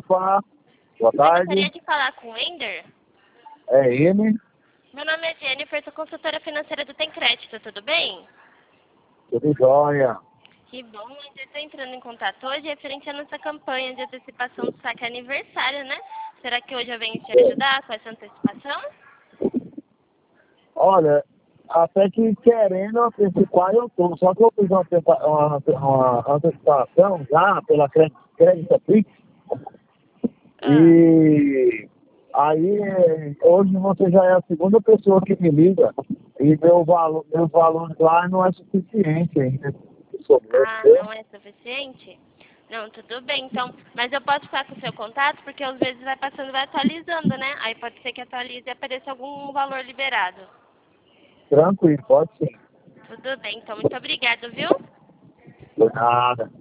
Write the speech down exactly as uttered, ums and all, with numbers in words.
Opa, boa Eu tarde. gostaria de falar com o Wender. É ele? Meu nome é Jennifer, sou consultora financeira do Tem Crédito, tudo bem? Tudo jóia. Que bom, eu estou entrando em contato hoje referente à nossa campanha de antecipação do saque aniversário, né? Será que hoje eu venho te ajudar com essa antecipação? Olha, até que querendo antecipar eu tô, só que eu fiz uma, antecipa- uma, uma antecipação já pela Cre- Crédito Pix Ah, e aí eh, hoje você já é a segunda pessoa que me liga e meu valor, meus valores lá não é suficiente ainda. ah, não é suficiente? Não, tudo bem, então. Mas eu posso ficar com o seu contato, porque às vezes vai passando, vai atualizando, né? Aí pode ser que atualize e apareça algum valor liberado. Tranquilo, pode sim. Tudo bem, então muito obrigado, viu? Por nada.